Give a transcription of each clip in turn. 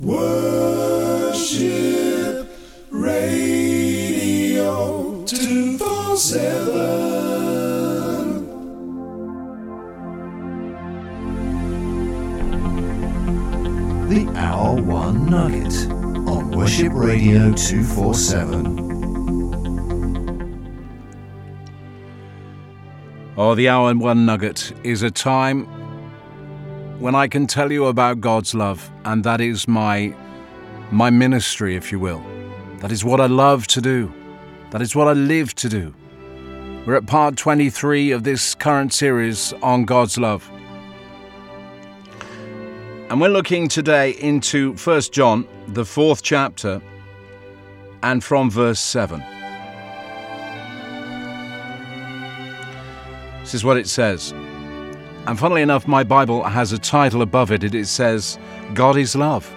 Worship Radio 247. The Hour One Nugget on Worship Radio 247. Oh, the Hour One Nugget is a time when I can tell you about God's love, and that is my ministry, if you will. That is what I love to do. That is what I live to do. We're at part 23 of this current series on God's love. And we're looking today into 1 John, the 4th chapter, and from verse 7. This is what it says. And funnily enough, my Bible has a title above it. It says, God is love.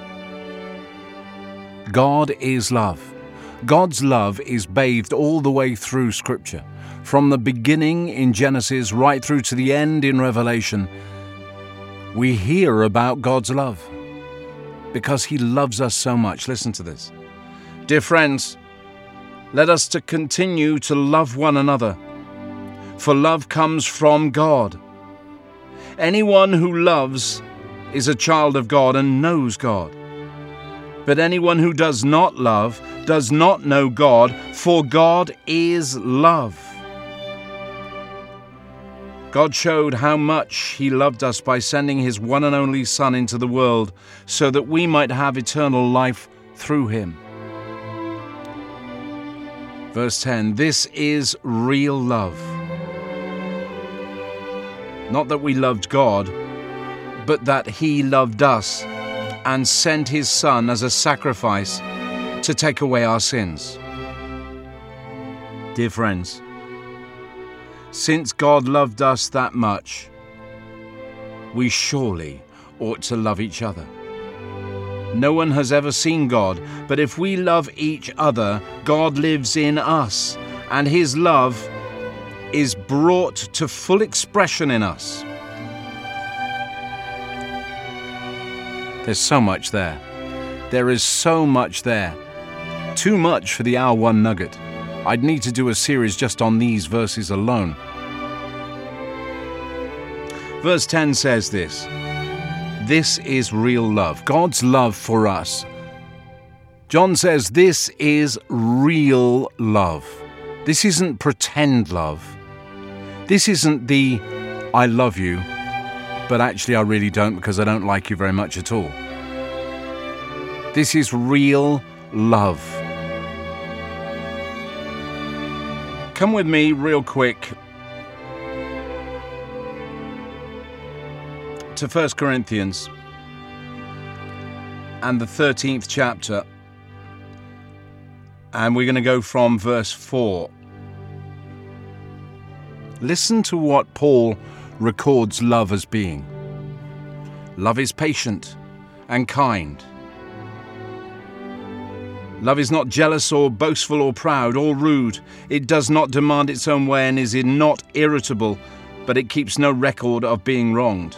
God is love. God's love is bathed all the way through Scripture. From the beginning in Genesis right through to the end in Revelation, we hear about God's love because He loves us so much. Listen to this. Dear friends, let us to continue to love one another, for love comes from God. Anyone who loves is a child of God and knows God. But anyone who does not love does not know God, for God is love. God showed how much He loved us by sending His one and only Son into the world so that we might have eternal life through Him. Verse 10, this is real love. Not that we loved God, but that He loved us and sent His Son as a sacrifice to take away our sins. Dear friends, since God loved us that much, we surely ought to love each other. No one has ever seen God, but if we love each other, God lives in us, and His love is brought to full expression in us. There's so much there. There is so much there. Too much for the Hour One Nugget. I'd need to do a series just on these verses alone. Verse 10 says this. This is real love. God's love for us. John says this is real love. This isn't pretend love. This isn't the I love you, but actually I really don't because I don't like you very much at all. This is real love. Come with me real quick to 1 Corinthians and the 13th chapter, and we're going to go from verse 4. Listen to what Paul records love as being. Love is patient and kind. Love is not jealous or boastful or proud or rude. It does not demand its own way and is not irritable, but it keeps no record of being wronged.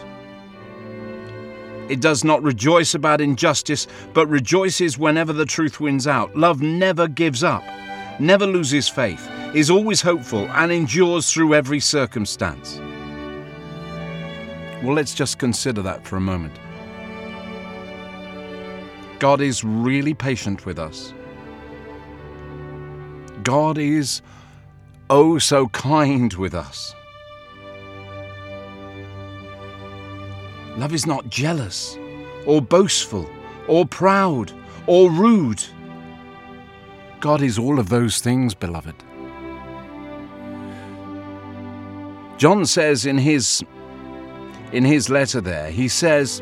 It does not rejoice about injustice, but rejoices whenever the truth wins out. Love never gives up, never loses faith, is always hopeful, and endures through every circumstance. Well, let's just consider that for a moment. God is really patient with us. God is oh so kind with us. Love is not jealous or boastful or proud or rude. God is all of those things, beloved. John says in his letter there, he says,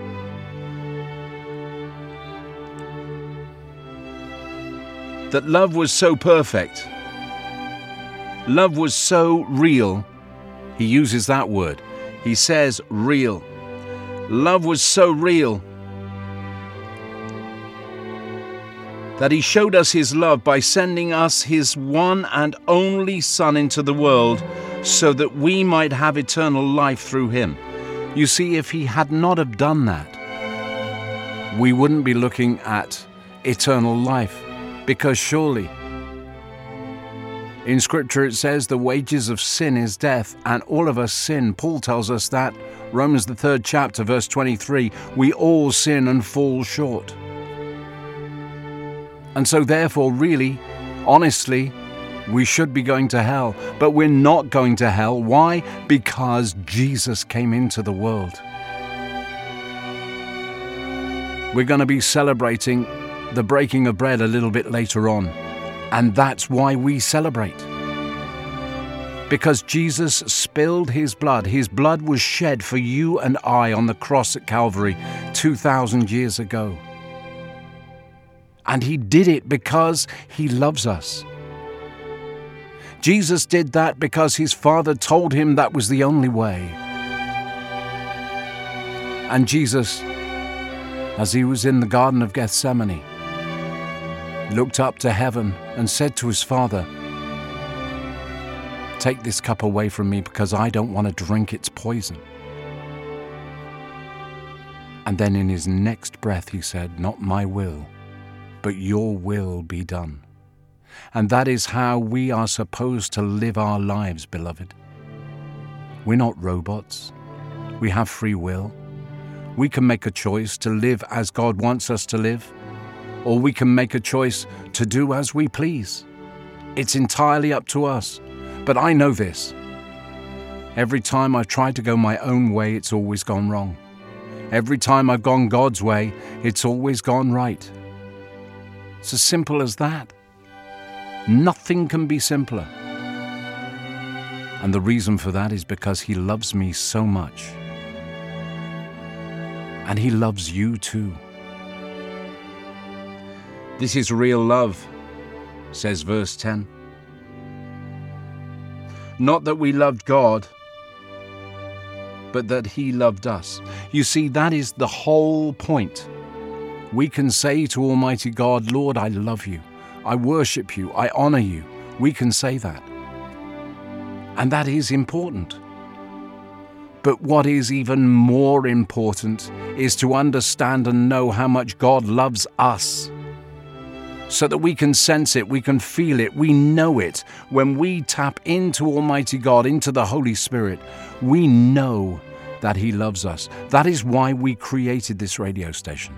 that love was so perfect, love was so real. He uses that word. He says real. Love was so real that He showed us His love by sending us His one and only Son into the world so that we might have eternal life through Him. You see, if He had not have done that, we wouldn't be looking at eternal life, because surely in Scripture it says the wages of sin is death, and all of us sin. Paul tells us that, Romans the 3rd chapter, verse 23, we all sin and fall short. And so therefore, really, honestly, we should be going to hell, but we're not going to hell. Why? Because Jesus came into the world. We're going to be celebrating the breaking of bread a little bit later on. And that's why we celebrate. Because Jesus spilled his blood. His blood was shed for you and I on the cross at Calvary 2,000 years ago. And he did it because he loves us. Jesus did that because his Father told him that was the only way. And Jesus, as he was in the Garden of Gethsemane, looked up to heaven and said to his Father, "Take this cup away from me because I don't want to drink its poison." And then in his next breath he said, "Not my will, but your will be done." And that is how we are supposed to live our lives, beloved. We're not robots. We have free will. We can make a choice to live as God wants us to live, or we can make a choice to do as we please. It's entirely up to us. But I know this. Every time I've tried to go my own way, it's always gone wrong. Every time I've gone God's way, it's always gone right. It's as simple as that. Nothing can be simpler. And the reason for that is because he loves me so much. And he loves you too. This is real love, says verse 10. Not that we loved God, but that he loved us. You see, that is the whole point. We can say to Almighty God, "Lord, I love you. I worship you. I honor you." We can say that. And that is important. But what is even more important is to understand and know how much God loves us, so that we can sense it, we can feel it, we know it. When we tap into Almighty God, into the Holy Spirit, we know that he loves us. That is why we created this radio station.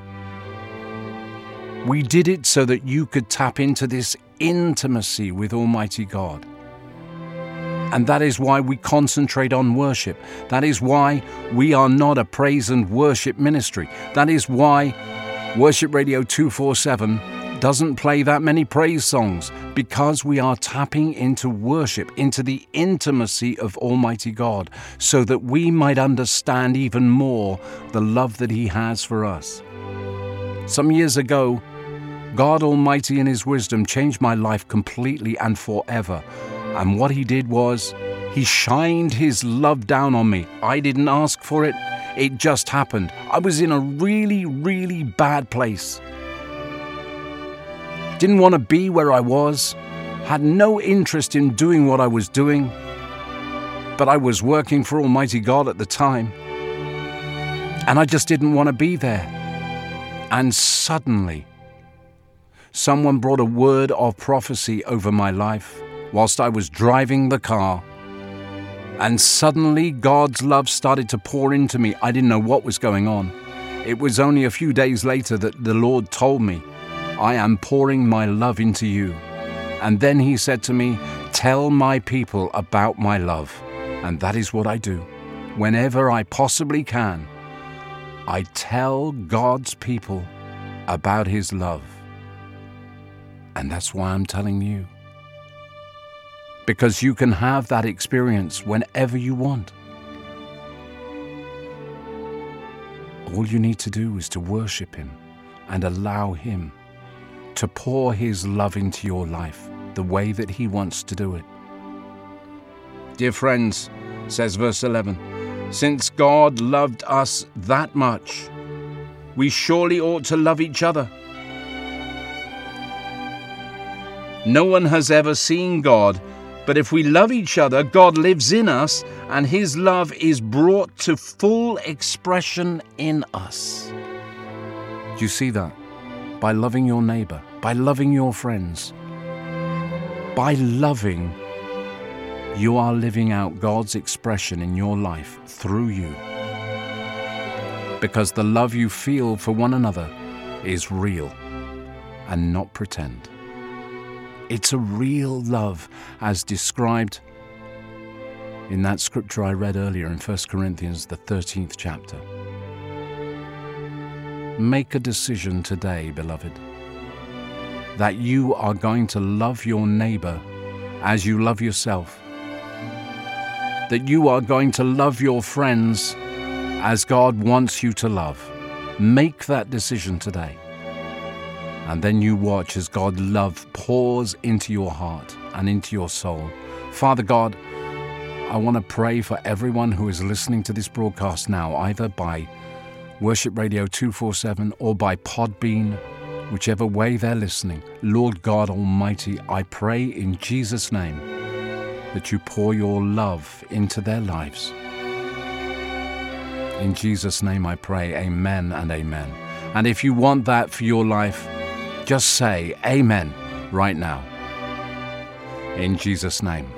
We did it so that you could tap into this intimacy with Almighty God. And that is why we concentrate on worship. That is why we are not a praise and worship ministry. That is why Worship Radio 247 doesn't play that many praise songs, because we are tapping into worship, into the intimacy of Almighty God, so that we might understand even more the love that he has for us. Some years ago, God Almighty in his wisdom changed my life completely and forever. And what he did was, he shined his love down on me. I didn't ask for it. It just happened. I was in a really, really bad place. Didn't want to be where I was. Had no interest in doing what I was doing. But I was working for Almighty God at the time. And I just didn't want to be there. And suddenly, someone brought a word of prophecy over my life whilst I was driving the car. And suddenly God's love started to pour into me. I didn't know what was going on. It was only a few days later that the Lord told me, "I am pouring my love into you." And then he said to me, "Tell my people about my love." And that is what I do. Whenever I possibly can, I tell God's people about his love. And that's why I'm telling you. Because you can have that experience whenever you want. All you need to do is to worship him and allow him to pour his love into your life the way that he wants to do it. Dear friends, says verse 11, since God loved us that much, we surely ought to love each other. No one has ever seen God, but if we love each other, God lives in us, and his love is brought to full expression in us. Do you see that? By loving your neighbor, by loving your friends, by loving, you are living out God's expression in your life through you. Because the love you feel for one another is real and not pretend. It's a real love as described in that scripture I read earlier in 1 Corinthians, the 13th chapter. Make a decision today, beloved, that you are going to love your neighbor as you love yourself, that you are going to love your friends as God wants you to love. Make that decision today. And then you watch as God's love pours into your heart and into your soul. Father God, I want to pray for everyone who is listening to this broadcast now, either by Worship Radio 247 or by Podbean, whichever way they're listening. Lord God Almighty, I pray in Jesus' name that you pour your love into their lives. In Jesus' name I pray, amen and amen. And if you want that for your life, just say amen right now. In Jesus' name.